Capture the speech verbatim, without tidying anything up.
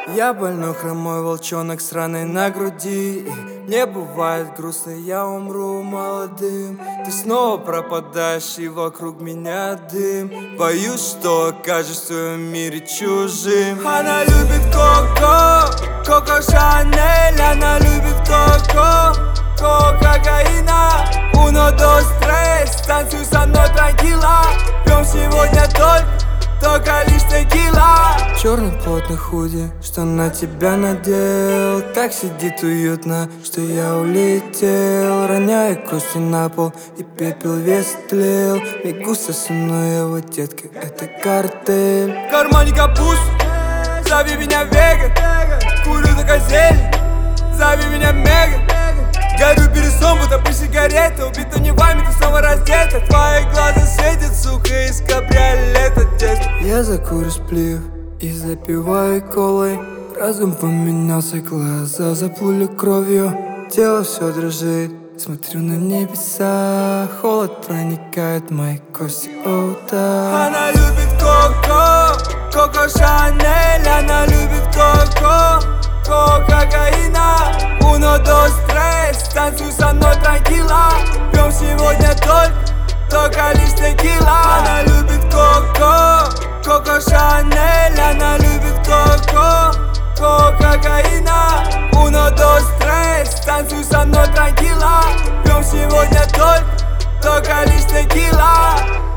Я больной хромой волчонок с раной на груди. Не бывает грустно, я умру молодым. Ты снова пропадаешь, и вокруг меня дым. Боюсь, что окажешься в своем мире чужим. Она любит коко, коко Шанель. Она любит коко, коко кокаина. Uno, dos, tres, танцуй со мной транкила. Пьем сегодня только Только лишь текила. Черный плотный худи, что на тебя надел. Так сидит уютно, что я улетел. Роняя кости на пол, и пепел весь тлел. Мигуса со мной, его детка, это картель. В кармане капуст, зови меня Вега. Курю на газели, зови меня Мега. Горю пересом, будто при сигарете. Убита не вами, ты снова раздета. Твои глаза светят, сука, из кабриолета, детка. Я закурю сплив и запиваю колой. Разум поменялся, глаза заплыли кровью. Тело все дрожит, смотрю на небеса. Холод проникает в мои кости, о да. Она любит коко, коко Шанель. Она любит коко, коко кокаина. Uno, dos, tres, танцуй со мной транкила. Пьем сегодня только, только лишь текила. Она любит коко, коко Шанель. Она любит коко, коко кокаина. Uno, dos, tres, танцуй со мной транкила. Пьем сегодня только, только лишь текила.